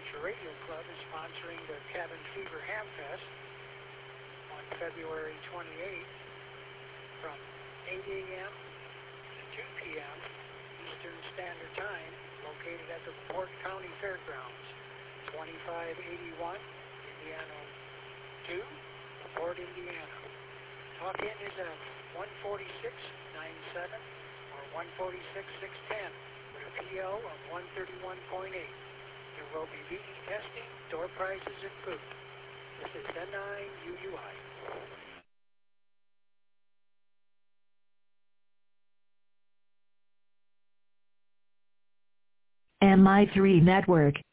Amateur Radio Club is sponsoring the Cabin Fever Hamfest on February 28th from 8 a.m. to 2 p.m. Eastern Standard Time, located at the Port County Fairgrounds, 2581 Indiana 2, Port, Indiana. Talk-in is at 146.97 or 146.610 with a PL of 131.8. There will be VE testing, door prizes, and food. This is N9UUI. MI3 Network.